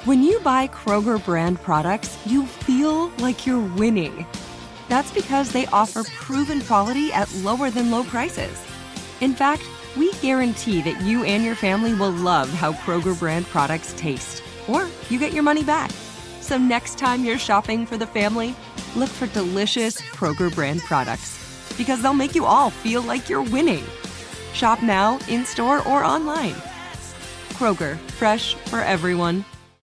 When you buy Kroger brand products, you feel like you're winning. That's because they offer proven quality at lower than low prices. In fact, we guarantee that you and your family will love how Kroger brand products taste, or you get your money back. So next time you're shopping for the family, look for delicious Kroger brand products, because they'll make you all feel like you're winning. Shop now, in-store, or online. Kroger, fresh for everyone.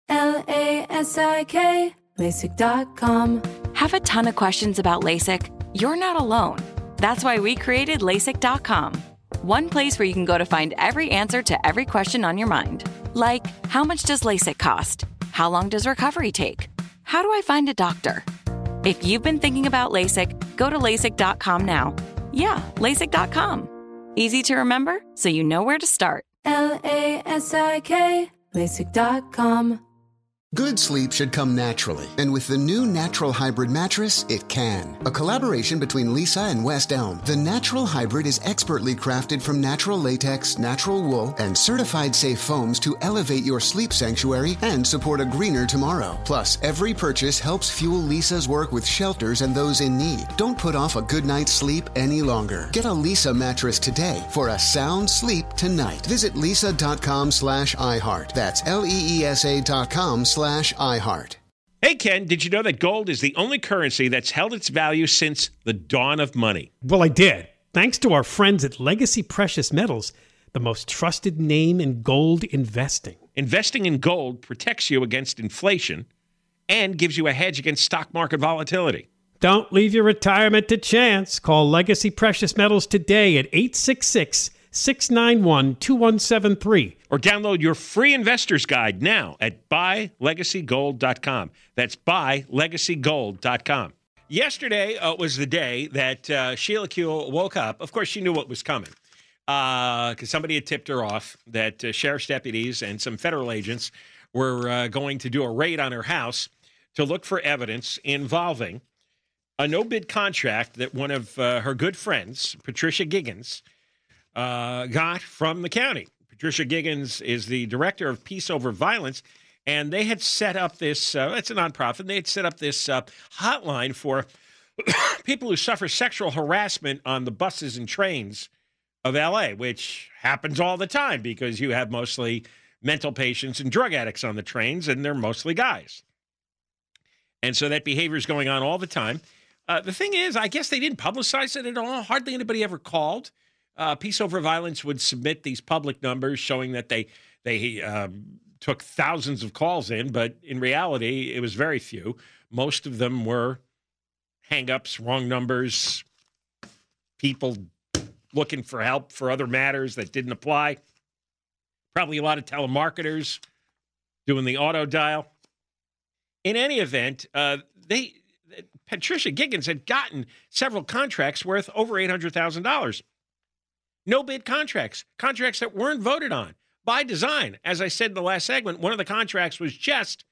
LASIK, LASIK.com. Have a ton of questions about LASIK? You're not alone. That's why we created LASIK.com. One place where you can go to find every answer to every question on your mind. Like, how much does LASIK cost? How long does recovery take? How do I find a doctor? If you've been thinking about LASIK, go to LASIK.com now. Yeah, LASIK.com. Easy to remember, so you know where to start. LASIK, LASIK.com. Good sleep should come naturally, and with the new Natural Hybrid mattress, it can. A collaboration between Lisa and West Elm, the Natural Hybrid is expertly crafted from natural latex, natural wool, and certified safe foams to elevate your sleep sanctuary and support a greener tomorrow. Plus, every purchase helps fuel Lisa's work with shelters and those in need. Don't put off a good night's sleep any longer. Get a Lisa mattress today for a sound sleep tonight. Visit lisa.com/iHeart. That's LEESA.com/iHeart. Hey, Ken, did you know that gold is the only currency that's held its value since the dawn of money? Well, I did. Thanks to our friends at Legacy Precious Metals, the most trusted name in gold investing. Investing in gold protects you against inflation and gives you a hedge against stock market volatility. Don't leave your retirement to chance. Call Legacy Precious Metals today at 866-691-2173. Or download your free investor's guide now at buylegacygold.com. That's buylegacygold.com. Yesterday was the day that Sheila Kuehl woke up. Of course, she knew what was coming because somebody had tipped her off that sheriff's deputies and some federal agents were going to do a raid on her house to look for evidence involving a no-bid contract that one of her good friends, Patricia Giggans, got from the county. Patricia Giggans is the director of Peace Over Violence, and they had set up this, it's a nonprofit, they had set up this hotline for people who suffer sexual harassment on the buses and trains of L.A., which happens all the time because you have mostly mental patients and drug addicts on the trains, and they're mostly guys. And so that behavior is going on all the time. The thing is, I guess they didn't publicize it at all. Hardly anybody ever called. Peace Over Violence would submit these public numbers showing that they took thousands of calls in, but in reality, it was very few. Most of them were hang-ups, wrong numbers, people looking for help for other matters that didn't apply. Probably a lot of telemarketers doing the auto dial. In any event, Patricia Giggans had gotten several contracts worth over $800,000. No bid contracts that weren't voted on by design. As I said in the last segment, one of the contracts was just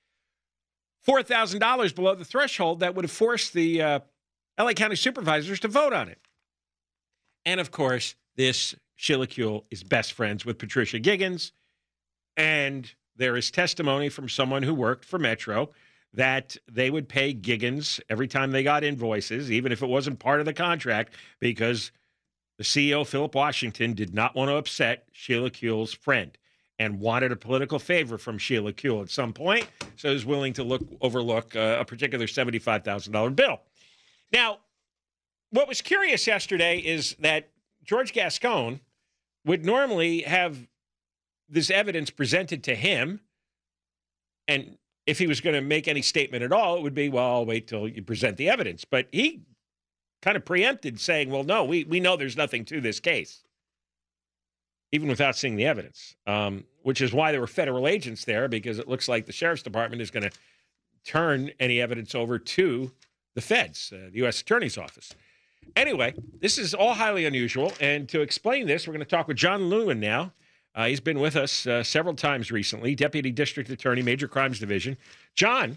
$4,000 below the threshold that would have forced the LA County supervisors to vote on it. And of course, this Sheila Kuehl is best friends with Patricia Giggans. And there is testimony from someone who worked for Metro that they would pay Giggans every time they got invoices, even if it wasn't part of the contract, because the CEO, Philip Washington, did not want to upset Sheila Kuehl's friend and wanted a political favor from Sheila Kuehl at some point, so he was willing to overlook a particular $75,000 bill. Now, what was curious yesterday is that George Gascon would normally have this evidence presented to him, and if he was going to make any statement at all, it would be, well, I'll wait till you present the evidence. But he kind of preempted saying, well, no, we know there's nothing to this case, even without seeing the evidence, which is why there were federal agents there, because it looks like the sheriff's department is going to turn any evidence over to the feds, the U.S. Attorney's Office. Anyway, this is all highly unusual, and to explain this, we're going to talk with John Lewin now. He's been with us several times recently, Deputy District Attorney, Major Crimes Division. John.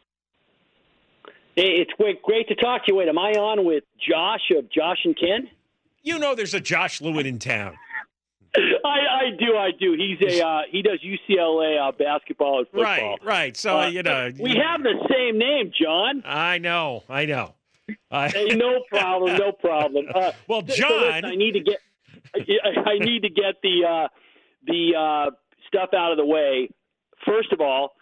Hey, it's great to talk to you. Wait, am I on with Josh of Josh and Ken? You know there's a Josh Lewin in town. I do. He does UCLA basketball and football. Right. So we have the same name, John. I know. Hey, no problem. Well, John, so listen, I need to get the stuff out of the way. First of all,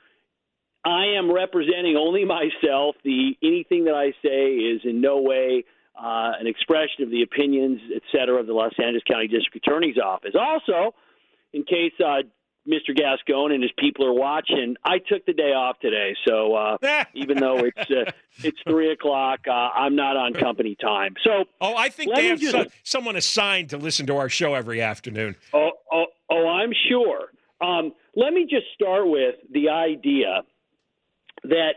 I am representing only myself. Anything that I say is in no way an expression of the opinions, et cetera, of the Los Angeles County District Attorney's Office. Also, in case Mr. Gascon and his people are watching, I took the day off today. So even though it's 3 o'clock, I'm not on company time. So I think they have someone assigned to listen to our show every afternoon. I'm sure. Let me just start with the idea that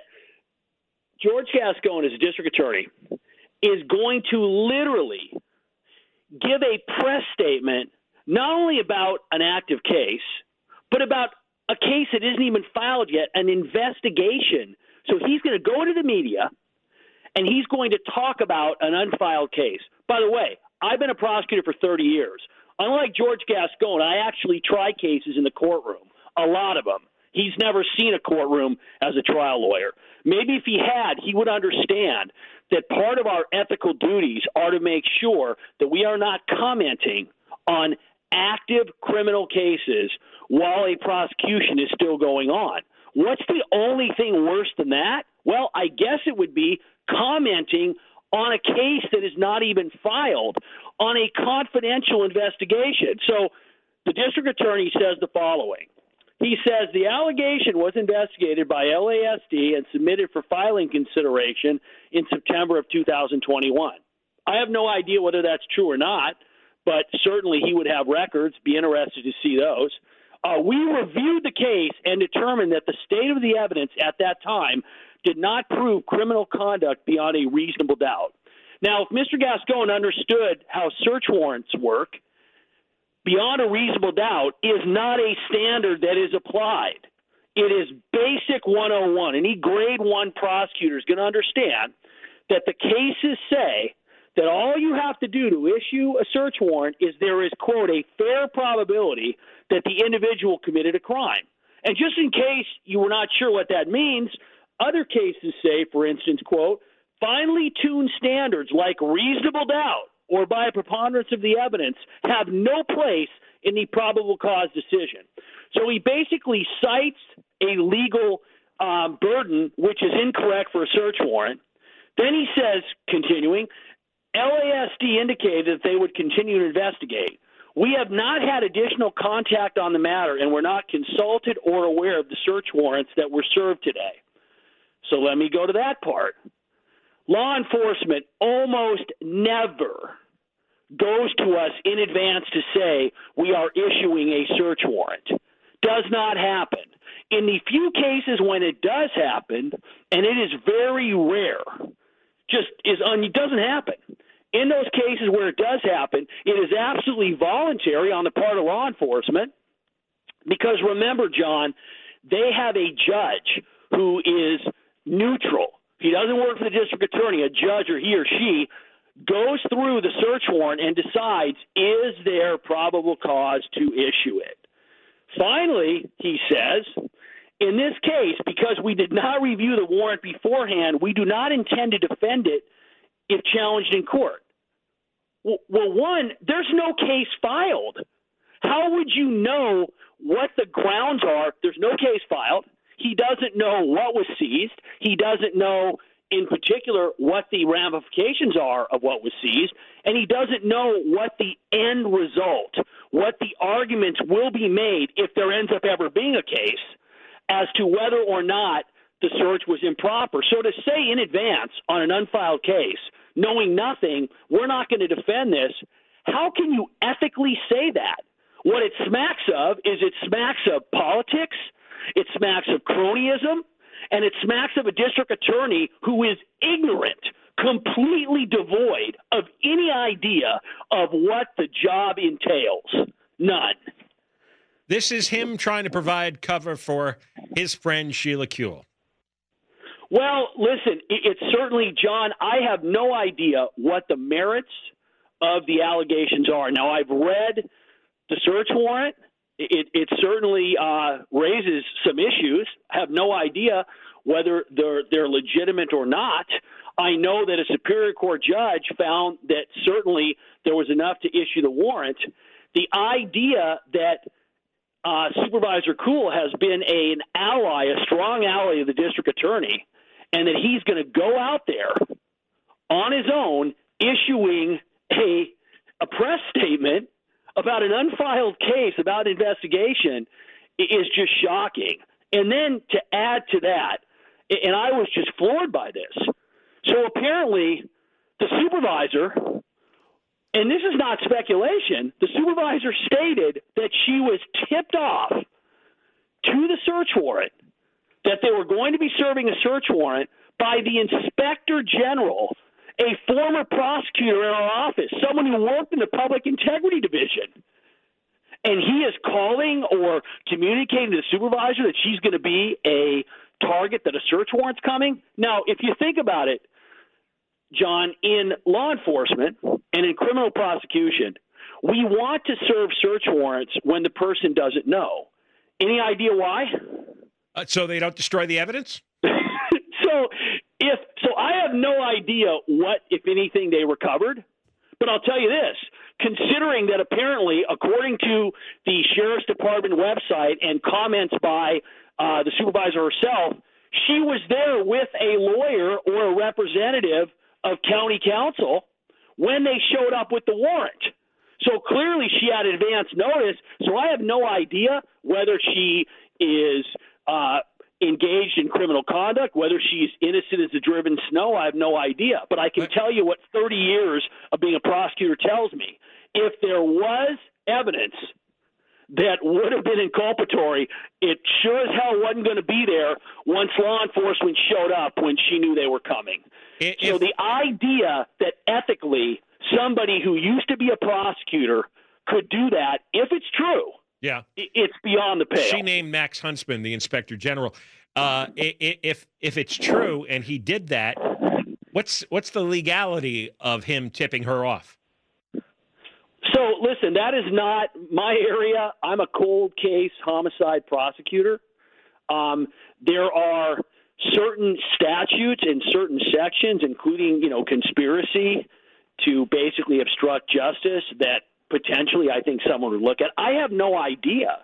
George Gascon, as a district attorney, is going to literally give a press statement not only about an active case, but about a case that isn't even filed yet, an investigation. So he's going to go to the media, and he's going to talk about an unfiled case. By the way, I've been a prosecutor for 30 years. Unlike George Gascon, I actually try cases in the courtroom, a lot of them. He's never seen a courtroom as a trial lawyer. Maybe if he had, he would understand that part of our ethical duties are to make sure that we are not commenting on active criminal cases while a prosecution is still going on. What's the only thing worse than that? Well, I guess it would be commenting on a case that is not even filed on a confidential investigation. So the district attorney says the following. He says the allegation was investigated by LASD and submitted for filing consideration in September of 2021. I have no idea whether that's true or not, but certainly he would have records, be interested to see those. We reviewed the case and determined that the state of the evidence at that time did not prove criminal conduct beyond a reasonable doubt. Now, if Mr. Gascon understood how search warrants work, beyond a reasonable doubt is not a standard that is applied. It is basic 101. Any grade 1 prosecutor is going to understand that the cases say that all you have to do to issue a search warrant is there is, quote, a fair probability that the individual committed a crime. And just in case you were not sure what that means, other cases say, for instance, quote, finely tuned standards like reasonable doubt or by a preponderance of the evidence have no place in the probable cause decision. So he basically cites a legal burden, which is incorrect for a search warrant. Then he says, continuing, LASD indicated that they would continue to investigate. We have not had additional contact on the matter and were not consulted or aware of the search warrants that were served today. So let me go to that part. Law enforcement almost never goes to us in advance to say we are issuing a search warrant. Does not happen. In the few cases when it does happen, and it is very rare, it doesn't happen. In those cases where it does happen, it is absolutely voluntary on the part of law enforcement because remember, John, they have a judge who is neutral. He doesn't work for the district attorney. A judge or he or she goes through the search warrant and decides, is there probable cause to issue it? Finally, he says, in this case, because we did not review the warrant beforehand, we do not intend to defend it if challenged in court. Well, one, there's no case filed. How would you know what the grounds are if there's no case filed? He doesn't know what was seized. He doesn't know in particular what the ramifications are of what was seized, and he doesn't know what the end result, what the arguments will be made if there ends up ever being a case as to whether or not the search was improper. So to say in advance on an unfiled case, knowing nothing, we're not going to defend this, how can you ethically say that? What it smacks of is it smacks of politics, it smacks of cronyism, and it smacks of a district attorney who is ignorant, completely devoid of any idea of what the job entails. None. This is him trying to provide cover for his friend Sheila Kuehl. Well, listen, it's certainly, John, I have no idea what the merits of the allegations are. Now, I've read the search warrant, it certainly raises some issues. I have no idea whether they're legitimate or not. I know that a Superior Court judge found that certainly there was enough to issue the warrant. The idea that Supervisor Kuhl has been an ally, a strong ally of the district attorney, and that he's going to go out there on his own issuing a press statement about an unfiled case, about investigation, is just shocking. And then to add to that, and I was just floored by this. So apparently the supervisor, and this is not speculation, the supervisor stated that she was tipped off to the search warrant, that they were going to be serving a search warrant by the Inspector General, a former prosecutor in our office, someone who worked in the Public Integrity Division. And he is calling or communicating to the supervisor that she's going to be a target, that a search warrant's coming. Now, if you think about it, John, in law enforcement and in criminal prosecution, we want to serve search warrants when the person doesn't know. Any idea why? So they don't destroy the evidence? So I have no idea what, if anything, they recovered. But I'll tell you this, considering that apparently, according to the Sheriff's Department website and comments by the supervisor herself, she was there with a lawyer or a representative of county council when they showed up with the warrant. So clearly she had advance notice. So I have no idea whether she is engaged in criminal conduct, whether she's innocent as the driven snow. I have no idea. But I can tell you what 30 years of being a prosecutor tells me. If there was evidence that would have been inculpatory, it sure as hell wasn't going to be there once law enforcement showed up when she knew they were coming. So the idea that ethically somebody who used to be a prosecutor could do that, if it's true, yeah, it's beyond the pale. She named Max Huntsman, the Inspector General. If it's true and he did that, what's the legality of him tipping her off? So, listen, that is not my area. I'm a cold case homicide prosecutor. There are certain statutes and certain sections, including, conspiracy to basically obstruct justice, that potentially I think someone would look at. I have no idea.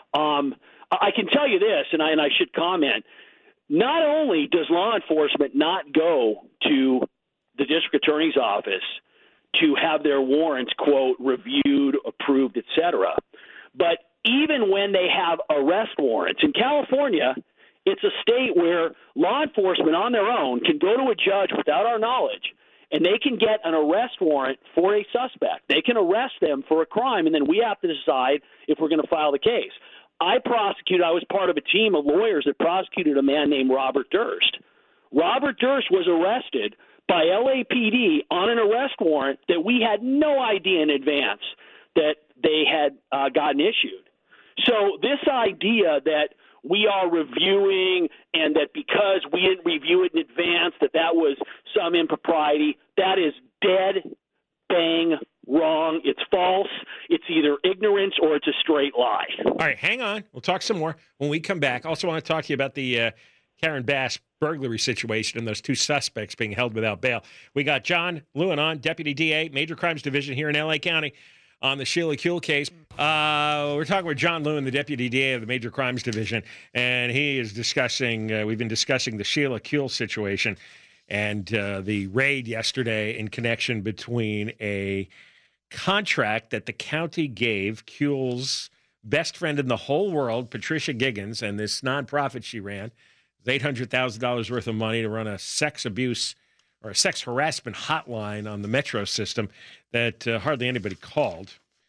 I can tell you this, and I should comment, not only does law enforcement not go to the district attorney's office to have their warrants, quote, reviewed, approved, etc., but even when they have arrest warrants. In California, it's a state where law enforcement on their own can go to a judge without our knowledge, and they can get an arrest warrant for a suspect. They can arrest them for a crime, and then we have to decide if we're going to file the case. I was part of a team of lawyers that prosecuted a man named Robert Durst. Robert Durst was arrested by LAPD on an arrest warrant that we had no idea in advance that they had gotten issued. So this idea that we are reviewing and that because we didn't review it in advance that was some impropriety, that is dead bang wrong. It's false. It's either ignorance or it's a straight lie. All right, hang on. We'll talk some more when we come back. Also want to talk to you about the Karen Bass burglary situation and those two suspects being held without bail. We got John Lewin on, Deputy DA, Major Crimes Division here in L.A. County on the Sheila Kuehl case. We're talking with John Lewin, the Deputy DA of the Major Crimes Division, and he is discussing, we've been discussing the Sheila Kuehl situation and the raid yesterday in connection between a contract that the county gave Kuehl's best friend in the whole world, Patricia Giggins, and this nonprofit she ran, $800,000 worth of money to run a sex abuse or a sex harassment hotline on the Metro system that hardly anybody called.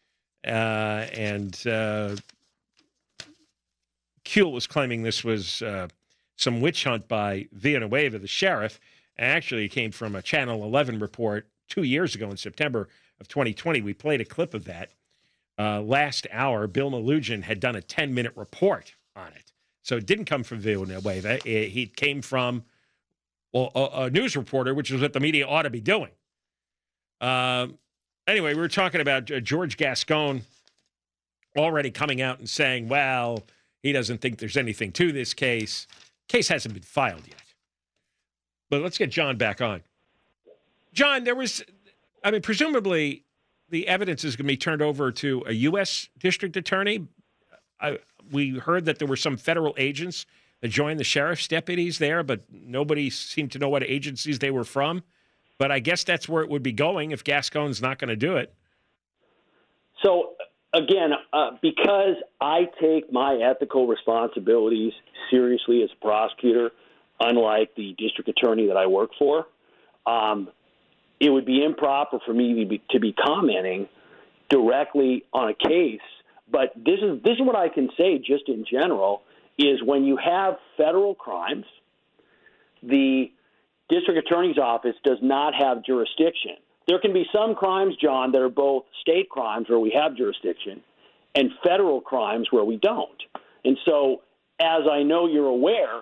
And Kuehl was claiming this was some witch hunt by Villanueva, the sheriff. Actually, it came from a Channel 11 report 2 years ago in September of 2020. We played a clip of that. Last hour, Bill Melugin had done a 10-minute report on it. So it didn't come from Villanueva. He came from a news reporter, which is what the media ought to be doing. Anyway, we were talking about George Gascon already coming out and saying, well, he doesn't think there's anything to this case. Case hasn't been filed yet. But let's get John back on. John, presumably the evidence is going to be turned over to a U.S. district attorney. We heard that there were some federal agents that joined the sheriff's deputies there, but nobody seemed to know what agencies they were from. But I guess that's where it would be going if Gascon's not going to do it. So, again, because I take my ethical responsibilities seriously as a prosecutor, unlike the district attorney that I work for, it would be improper for me to be commenting directly on a case. But this is what I can say just in general, is when you have federal crimes, the district attorney's office does not have jurisdiction. There can be some crimes, John, that are both state crimes where we have jurisdiction and federal crimes where we don't. And so, as I know you're aware,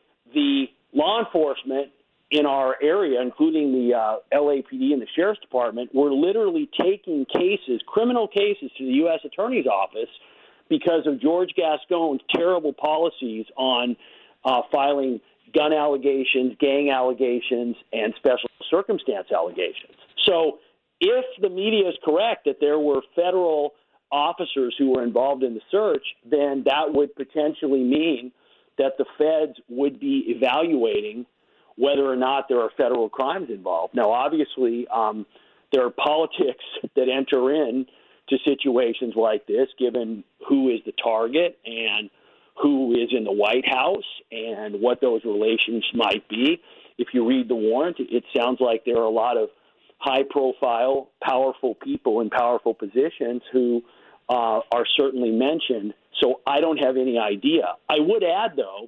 the law enforcement in our area, including the LAPD and the Sheriff's Department, were literally taking cases, criminal cases, to the U.S. Attorney's Office because of George Gascon's terrible policies on filing gun allegations, gang allegations, and special circumstance allegations. So if the media is correct that there were federal officers who were involved in the search, then that would potentially mean that the feds would be evaluating whether or not there are federal crimes involved. Now, obviously, there are politics that enter in to situations like this, given who is the target and who is in the White House and what those relations might be. If you read the warrant, it sounds like there are a lot of high-profile, powerful people in powerful positions who are certainly mentioned. So I don't have any idea. I would add, though,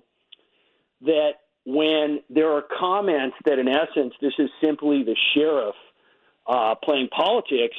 that when there are comments that, in essence, this is simply the sheriff playing politics.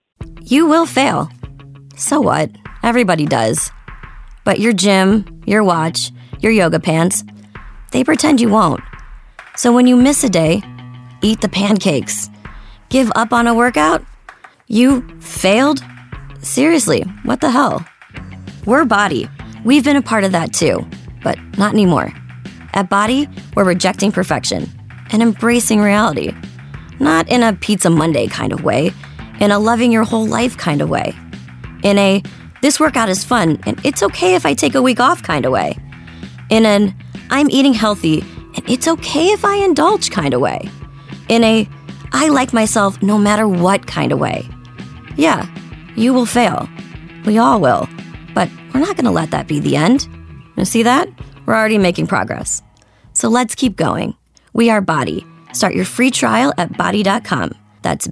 You will fail. So what? Everybody does. But your gym, your watch, your yoga pants, they pretend you won't. So when you miss a day, eat the pancakes. Give up on a workout? You failed? Seriously, what the hell? We're Body. We've been a part of that too, but not anymore. At Body, we're rejecting perfection and embracing reality. Not in a Pizza Monday kind of way, in a loving your whole life kind of way. In a, this workout is fun and it's okay if I take a week off kind of way. In an, I'm eating healthy and it's okay if I indulge kind of way. In a, I like myself no matter what kind of way. Yeah, you will fail. We all will. But we're not going to let that be the end. You see that? We're already making progress. So let's keep going. We are Body. Start your free trial at body.com. That's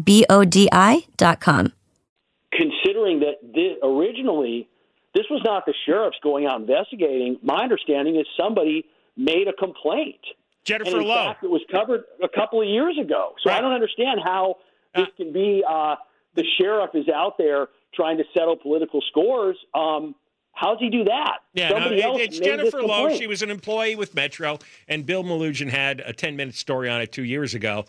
BODI.com. Considering that originally this was not the sheriffs going out investigating, my understanding is somebody made a complaint. Jennifer and in Lowe. fact, it was covered a couple of years ago. So right. I don't understand how this can be the sheriff is out there trying to settle political scores. How's he do that? Yeah, it's Jennifer Lowe. She was an employee with Metro, and Bill Malugin had a 10-minute story on it 2 years ago.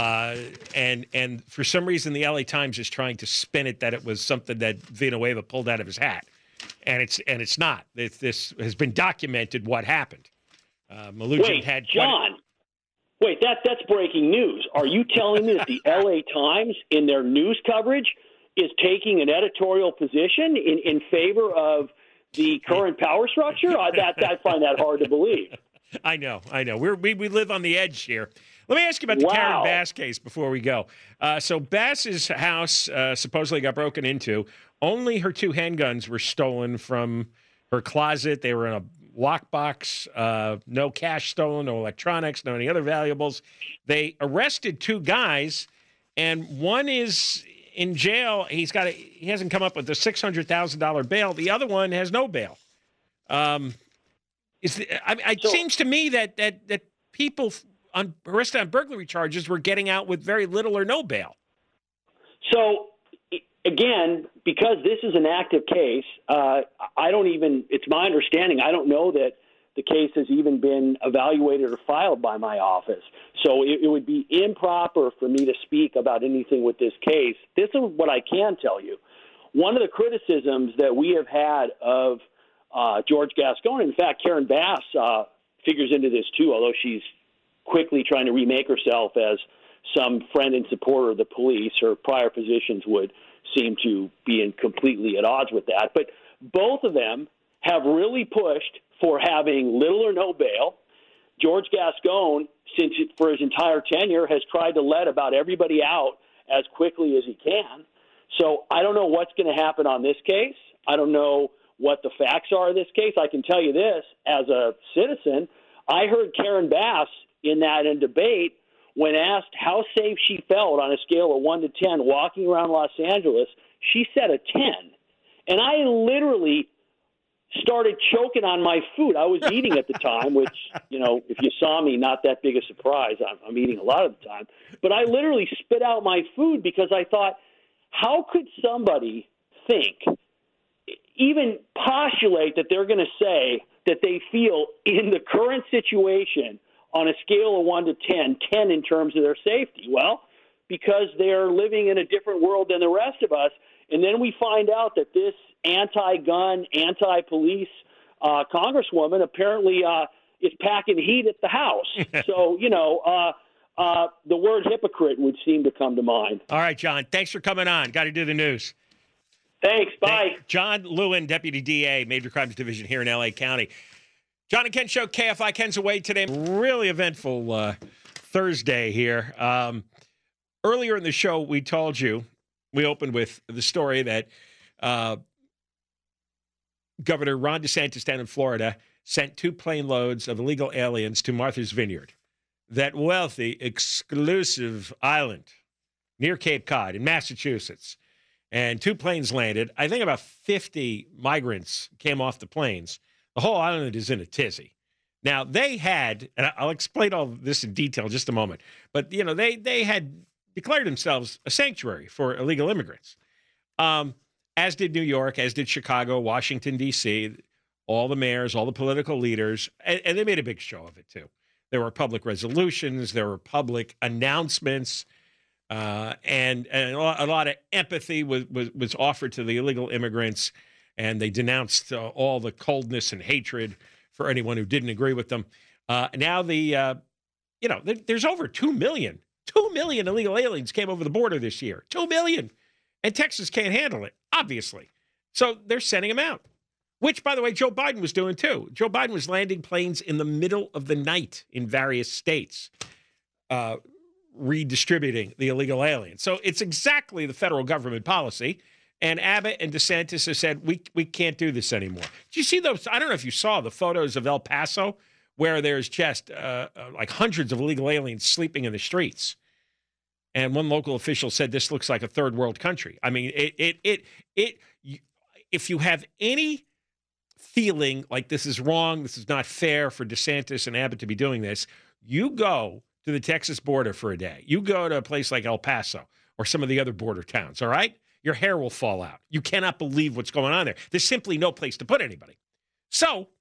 And for some reason, the LA Times is trying to spin it that it was something that Villanueva pulled out of his hat, and it's not. This has been documented what happened. Malugin had John. Wait, that's breaking news. Are you telling me that the LA Times, in their news coverage, is taking an editorial position in favor of the current power structure? I find that hard to believe. I know. We live on the edge here. Let me ask you about the Karen Bass case before we go. So Bass's house supposedly got broken into. Only her 2 handguns were stolen from her closet. They were in a lockbox. No cash stolen, no electronics, no any other valuables. They arrested 2 guys, and one is in jail. He hasn't come up with the $600,000 bail. The other one has no bail. It seems to me that people arrested on burglary charges were getting out with very little or no bail. So, again, because this is an active case, it's my understanding, I don't know that the case has even been evaluated or filed by my office. So it would be improper for me to speak about anything with this case. This is what I can tell you. one of the criticisms that we have had of George Gascon, in fact, Karen Bass figures into this too, although she's quickly trying to remake herself as some friend and supporter of the police. Her prior positions would seem to be completely at odds with that. But both of them have really pushed for having little or no bail. George Gascon, for his entire tenure, has tried to let about everybody out as quickly as he can. So I don't know what's going to happen on this case. I don't know what the facts are of this case. I can tell you this, as a citizen, I heard Karen Bass in that debate when asked how safe she felt on a scale of 1 to 10 walking around Los Angeles. She said a 10. And I literally started choking on my food. I was eating at the time, which, if you saw me, not that big a surprise. I'm eating a lot of the time. But I literally spit out my food because I thought, how could somebody think, even postulate that they're going to say that they feel in the current situation on a scale of 1 to 10, 10 in terms of their safety? Well, because they're living in a different world than the rest of us. And then we find out that this anti-gun, anti-police congresswoman apparently is packing heat at the House. So, the word hypocrite would seem to come to mind. All right, John, thanks for coming on. Got to do the news. Thanks. Bye. John Lewin, Deputy DA, Major Crimes Division here in L.A. County. John and Ken Show, KFI. Ken's away today. Really eventful Thursday here. Earlier in the show, we told you, we opened with the story that Governor Ron DeSantis down in Florida sent 2 plane loads of illegal aliens to Martha's Vineyard, that wealthy, exclusive island near Cape Cod in Massachusetts. And 2 planes landed. I think about 50 migrants came off the planes. The whole island is in a tizzy. Now, they had, and I'll explain all this in detail in just a moment, but, they had declared themselves a sanctuary for illegal immigrants, as did New York, as did Chicago, Washington, D.C., all the mayors, all the political leaders, and they made a big show of it, too. There were public resolutions, there were public announcements, and a lot of empathy was offered to the illegal immigrants, and they denounced all the coldness and hatred for anyone who didn't agree with them. Now there's over 2 million. 2 million illegal aliens came over the border this year. 2 million. And Texas can't handle it, obviously. So they're sending them out, which, by the way, Joe Biden was doing too. Joe Biden was landing planes in the middle of the night in various states, redistributing the illegal aliens. So it's exactly the federal government policy. And Abbott and DeSantis have said, we can't do this anymore. Did you see those? I don't know if you saw the photos of El Paso, where there's just like hundreds of illegal aliens sleeping in the streets. And one local official said this looks like a third world country. I mean, if you have any feeling like this is wrong, this is not fair for DeSantis and Abbott to be doing this, you go to the Texas border for a day. You go to a place like El Paso or some of the other border towns, all right? Your hair will fall out. You cannot believe what's going on there. There's simply no place to put anybody. So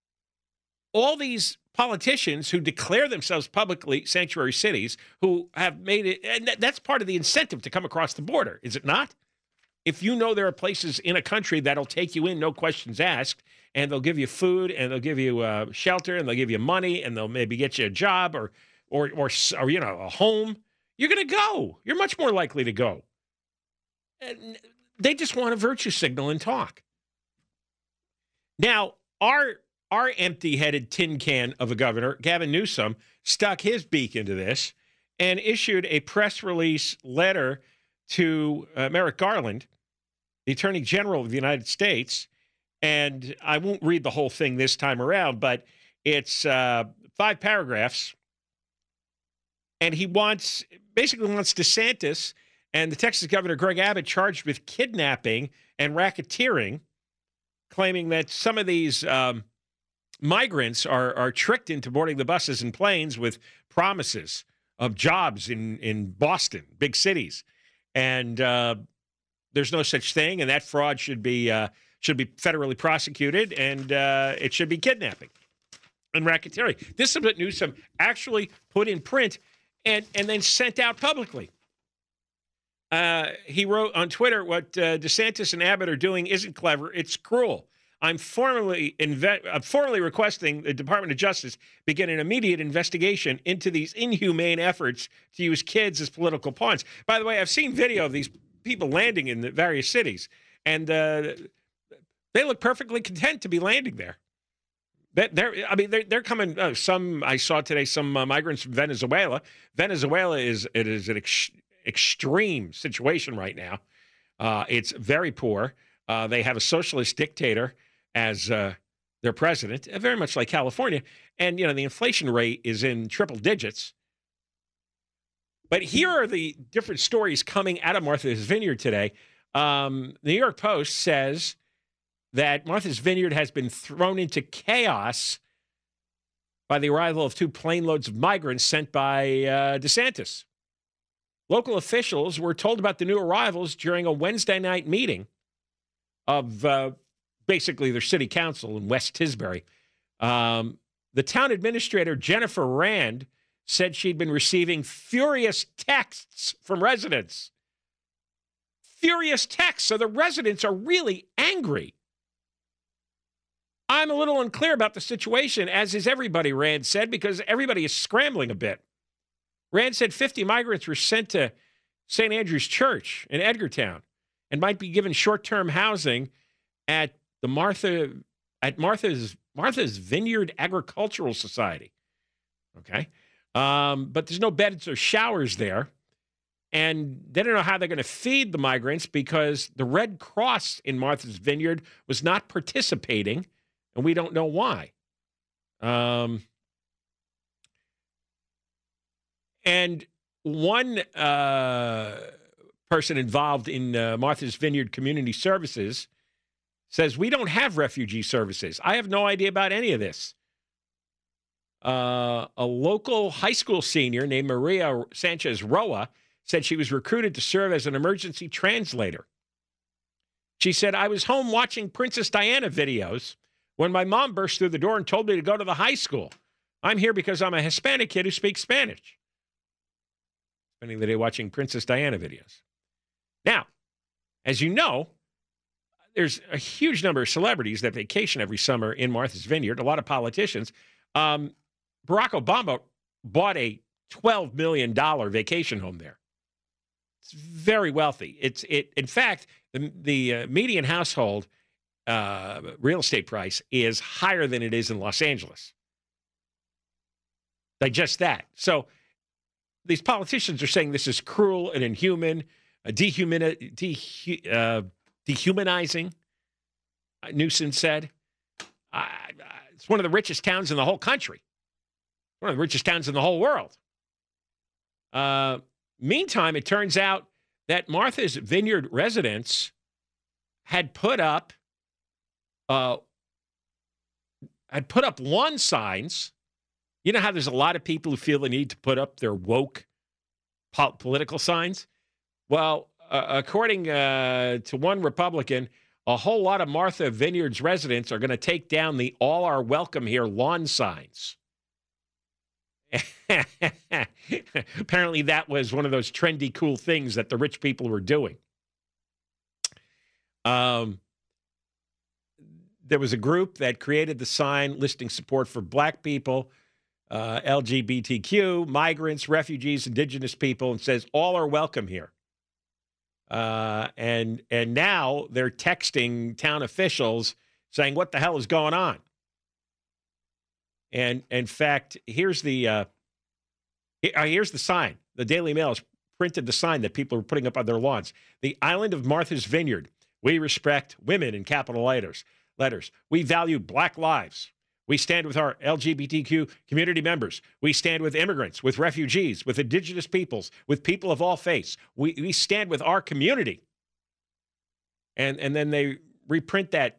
all these politicians who declare themselves publicly sanctuary cities, who have made it, and that's part of the incentive to come across the border, is it not? If you know there are places in a country that'll take you in, no questions asked, and they'll give you food, and they'll give you shelter, and they'll give you money, and they'll maybe get you a job or a home, you're going to go. You're much more likely to go. And they just want a virtue signal and talk. Now, our empty-headed tin can of a governor, Gavin Newsom, stuck his beak into this and issued a press release letter to Merrick Garland, the Attorney General of the United States. And I won't read the whole thing this time around, but it's 5 paragraphs. And he basically wants DeSantis and the Texas Governor Greg Abbott charged with kidnapping and racketeering, claiming that some of these migrants are tricked into boarding the buses and planes with promises of jobs in Boston, big cities. And there's no such thing, and that fraud should be federally prosecuted, and it should be kidnapping and racketeering. This is what Newsom actually put in print and then sent out publicly. He wrote on Twitter, what DeSantis and Abbott are doing isn't clever. It's cruel. I'm formally requesting the Department of Justice begin an immediate investigation into these inhumane efforts to use kids as political pawns. By the way, I've seen video of these people landing in the various cities, and they look perfectly content to be landing there. They're coming. Some I saw today. Some migrants from Venezuela. Venezuela is an extreme situation right now. It's very poor. They have a socialist dictator as their president, very much like California. And, the inflation rate is in triple digits. But here are the different stories coming out of Martha's Vineyard today. The New York Post says that Martha's Vineyard has been thrown into chaos by the arrival of 2 plane loads of migrants sent by DeSantis. Local officials were told about the new arrivals during a Wednesday night meeting of basically their city council in West Tisbury. The town administrator, Jennifer Rand, said she'd been receiving furious texts from residents. Furious texts. So the residents are really angry. I'm a little unclear about the situation, as is everybody, Rand said, because everybody is scrambling a bit. Rand said 50 migrants were sent to St. Andrew's Church in Edgartown and might be given short-term housing at the Martha's Vineyard Agricultural Society. Okay. But there's no beds or showers there. And they don't know how they're going to feed the migrants because the Red Cross in Martha's Vineyard was not participating, and we don't know why. And one person involved in Martha's Vineyard Community Services says, we don't have refugee services. I have no idea about any of this. A local high school senior named Maria Sanchez Roa said she was recruited to serve as an emergency translator. She said, I was home watching Princess Diana videos when my mom burst through the door and told me to go to the high school. I'm here because I'm a Hispanic kid who speaks Spanish. Spending the day watching Princess Diana videos. Now, as you know, there's a huge number of celebrities that vacation every summer in Martha's Vineyard, a lot of politicians. Barack Obama bought a $12 million vacation home there. It's very wealthy. In fact, the median household real estate price is higher than it is in Los Angeles. Like just that. So these politicians are saying this is cruel and inhuman, dehumanizing, Newsom said. It's one of the richest towns in the whole country, one of the richest towns in the whole world. Meantime, it turns out that Martha's Vineyard residents had put up lawn signs. You know how there's a lot of people who feel the need to put up their woke political signs? Well, according to one Republican, a whole lot of Martha Vineyard's residents are going to take down the "All Are Welcome Here" lawn signs. Apparently, that was one of those trendy, cool things that the rich people were doing. There was a group that created the sign listing support for Black people, LGBTQ, migrants, refugees, indigenous people, and says all are welcome here. And now they're texting town officials saying, what the hell is going on? And in fact, here's the sign. The Daily Mail has printed the sign that people are putting up on their lawns. The island of Martha's Vineyard. We respect women in capital letters. We value Black lives. We stand with our LGBTQ community members. We stand with immigrants, with refugees, with indigenous peoples, with people of all faiths. We stand with our community. And then they reprint that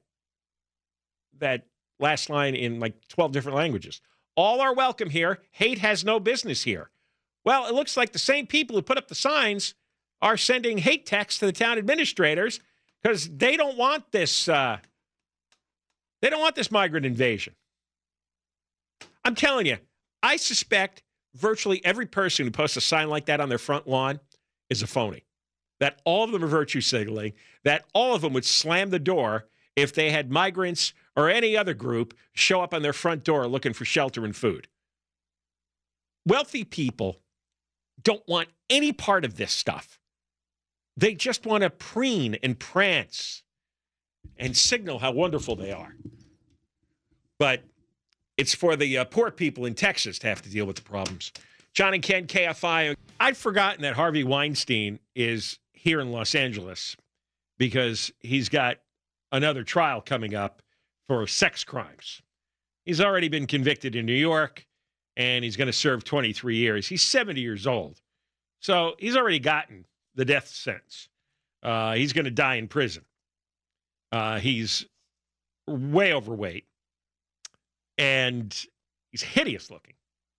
last line in like 12 different languages. All are welcome here. Hate has no business here. Well, it looks like the same people who put up the signs are sending hate texts to the town administrators because they don't want this. They don't want this migrant invasion. I'm telling you, I suspect virtually every person who posts a sign like that on their front lawn is a phony. that all of them are virtue signaling, that all of them would slam the door if they had migrants or any other group show up on their front door looking for shelter and food. Wealthy people don't want any part of this stuff. They just want to preen and prance and signal how wonderful they are. But it's for the poor people in Texas to have to deal with the problems. John and Ken, KFI. I'd forgotten that Harvey Weinstein is here in Los Angeles because he's got another trial coming up for sex crimes. He's already been convicted in New York, and he's going to serve 23 years. He's 70 years old. So he's already gotten the death sentence. He's going to die in prison. He's way overweight, and he's hideous looking.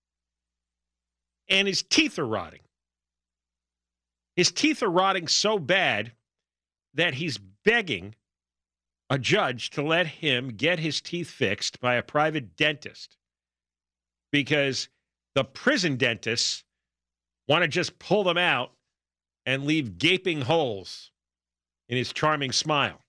And his teeth are rotting. His teeth are rotting so bad that he's begging a judge to let him get his teeth fixed by a private dentist because the prison dentists want to just pull them out and leave gaping holes in his charming smile.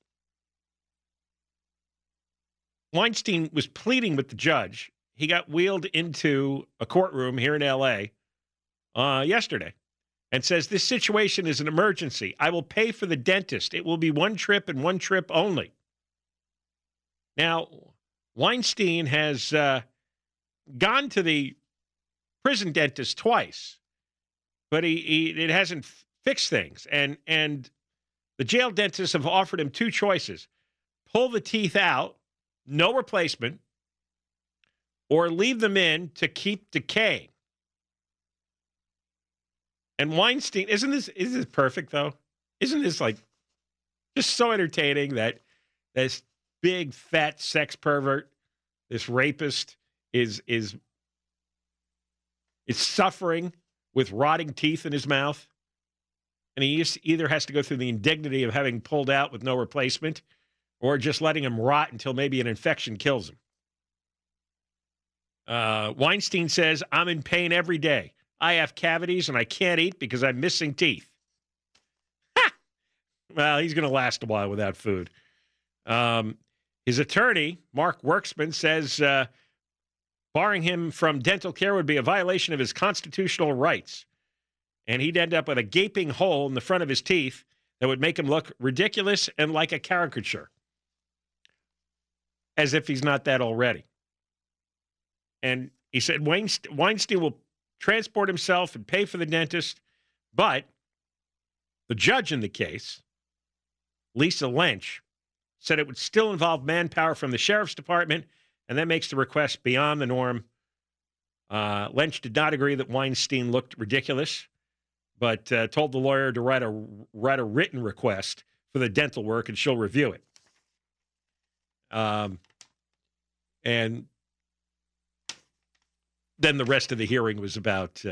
Weinstein was pleading with the judge. He got wheeled into a courtroom here in L.A. Yesterday and says, this situation is an emergency. I will pay for the dentist. It will be one trip and one trip only. Now, Weinstein has gone to the prison dentist twice, but it hasn't fixed things. And the jail dentists have offered him two choices. Pull the teeth out, no replacement, or leave them in to keep decaying. And Weinstein, isn't this perfect, though? Isn't this like just so entertaining that this big, fat sex pervert, this rapist, is suffering with rotting teeth in his mouth? And he either has to go through the indignity of having pulled out with no replacement or just letting him rot until maybe an infection kills him. Weinstein says, I'm in pain every day. I have cavities and I can't eat because I'm missing teeth. Ha! Well, he's going to last a while without food. His attorney, Mark Worksman, says barring him from dental care would be a violation of his constitutional rights. And he'd end up with a gaping hole in the front of his teeth that would make him look ridiculous and like a caricature. As if he's not that already. And he said Weinstein will transport himself and pay for the dentist, but the judge in the case, Lisa Lynch, said it would still involve manpower from the sheriff's department, and that makes the request beyond the norm. Lynch did not agree that Weinstein looked ridiculous, but told the lawyer to write a written request for the dental work, and she'll review it. And then the rest of the hearing was about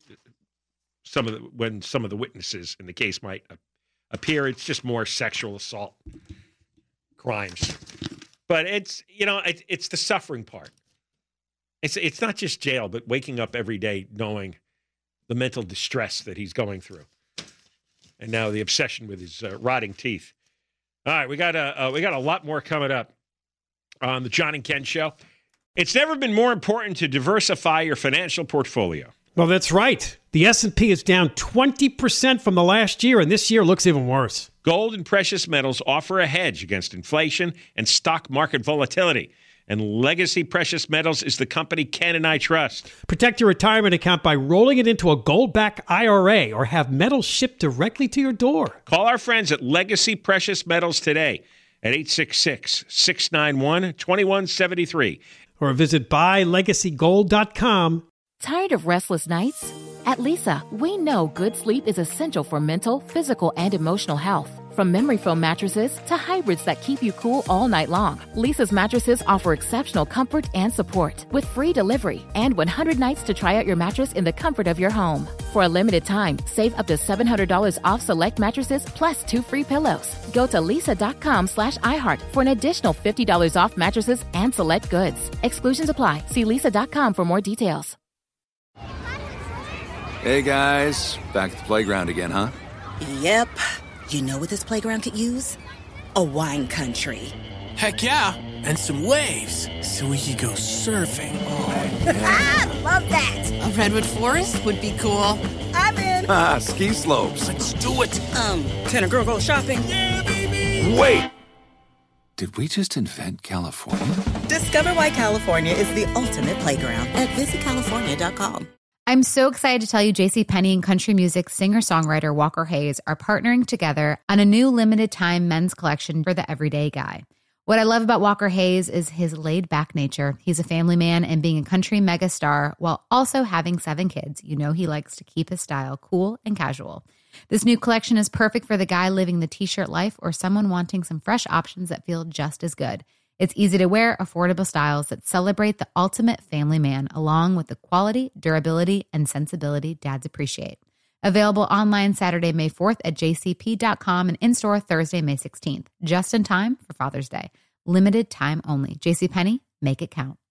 when some of the witnesses in the case might appear. It's just more sexual assault crimes, but it's the suffering part. It's not just jail, but waking up every day knowing the mental distress that he's going through, and now the obsession with his rotting teeth. All right, we got a lot more coming up on the John and Ken Show. It's never been more important to diversify your financial portfolio. Well, that's right. The S&P is down 20% from the last year, and this year looks even worse. Gold and precious metals offer a hedge against inflation and stock market volatility. And Legacy Precious Metals is the company Ken and I trust. Protect your retirement account by rolling it into a gold-backed IRA or have metals shipped directly to your door. Call our friends at Legacy Precious Metals today at 866-691-2173. Or visit buylegacygold.com. Tired of restless nights? At Leesa, we know good sleep is essential for mental, physical, and emotional health. From memory foam mattresses to hybrids that keep you cool all night long, Leesa's mattresses offer exceptional comfort and support with free delivery and 100 nights to try out your mattress in the comfort of your home. For a limited time, save up to $700 off select mattresses plus 2 free pillows. Go to leesa.com/iHeart for an additional $50 off mattresses and select goods. Exclusions apply. See leesa.com for more details. Hey guys, back at the playground again, huh? Yep. You know what this playground could use? A wine country. Heck yeah, and some waves so we could go surfing. Oh, yeah. Love that. A redwood forest would be cool. I'm in. Ski slopes. Let's do it. Can a girl go shopping? Yeah, baby. Wait. Did we just invent California? Discover why California is the ultimate playground at visitcalifornia.com. I'm so excited to tell you JCPenney and country music singer-songwriter Walker Hayes are partnering together on a new limited-time men's collection for the everyday guy. What I love about Walker Hayes is his laid-back nature. He's a family man, and being a country megastar while also having 7 kids, you know he likes to keep his style cool and casual. This new collection is perfect for the guy living the t-shirt life or someone wanting some fresh options that feel just as good. It's easy to wear, affordable styles that celebrate the ultimate family man, along with the quality, durability, and sensibility dads appreciate. Available online Saturday, May 4th at jcp.com and in-store Thursday, May 16th. Just in time for Father's Day. Limited time only. JCPenney, make it count.